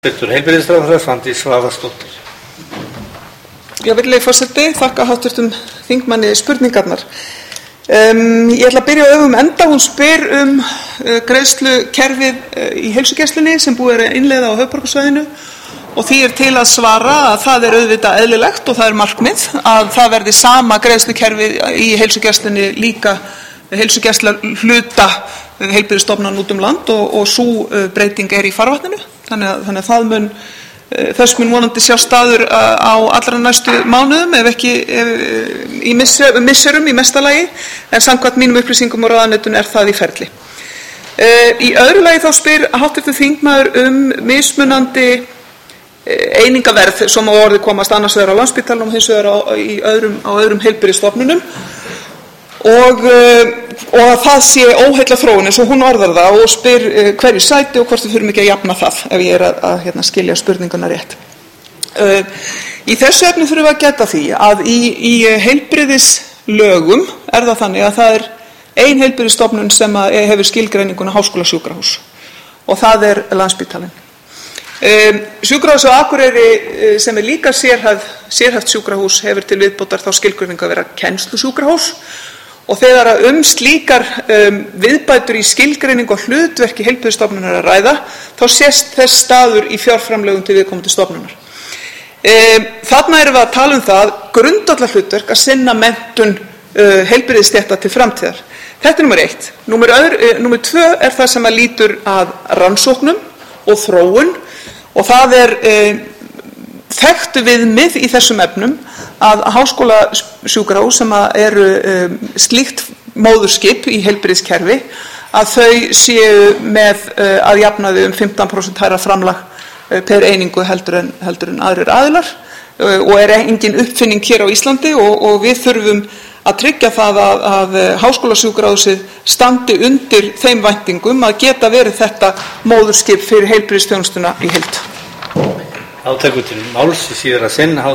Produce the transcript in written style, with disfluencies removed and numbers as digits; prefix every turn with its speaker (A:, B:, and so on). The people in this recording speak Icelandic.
A: Heilbrigðisráðherra Svandís Svavarsdóttir.
B: Virðulegi forseti, þakka hv. þingmanni spurningarnar. Ég ætla að byrja á öfugum enda. Hún spyr greiðslukerfið í heilsugæslunni sem búið að innleiða á höfuðborgarsvæðinu og því til að svara að það auðvitað eðlilegt og það markmið að það verði sama greiðslukerfi í heilsugæslunni líka heilsugæsla hluta heilbrigðisstofnana út land og sú breyting í farvatninu. Þannig að þess mun vonandi sjá staður á allra næstu mánuðum ef ekki í misserum í mesta lagi, en samkvæmt mínum upplýsingum og ráðuneytinu það í ferli. Í öðru lagi þá spyr hv. þingmaður mismunandi einingaverð sem á orði komast annars vegar á Landspítalanum og hins vegar á öðrum heilbrigðisstofnunum og að það sé óheillaþróun eins og hún orðar það og spyr hverju sæti og hvort við þurfum ekki að jafna það ef ég að skilja spurninguna rétt. Í þessu efni þurfum við að geta því að í heilbrigðislögum það þannig að það ein heilbrigðisstofnun sem hefur skilgreininguna háskólasjúkrahús og það Landspítalinn. Sjúkrahús á Akureyri sem líka sérhæft sjúkrahús hefur til viðbótar þá skilgreiningu að vera kennslusjúkrahús og þegar slíkar viðbætur í skilgreiningu og hlutverki heilbrigðisstofnunar að ræða þá sést þess staður í fjárframlögum til viðkomandi stofnunar. Þarna erum við að tala það grundvallarhlutverk að sinna menntun heilbrigðisstétta til framtíðar. Þetta er númer 1. Númer 2 það sem lýtur að rannsóknum og þróun og það þekktu viðmið í þessum efnum að háskólasjúkrahús sem eru slíkt móðurskip í heilbrigðiskerfi að þau séu með að jafnaði 15% hærra framlag per einingu heldur en aðrir aðilar og engin uppfinning hér á Íslandi og við þurfum að tryggja það að háskólasjúkrahúsið standi undir þeim væntingum að geta verið þetta móðurskip fyrir heilbrigðisþjónustuna í heild.
A: Átekur til máls í síðara sinn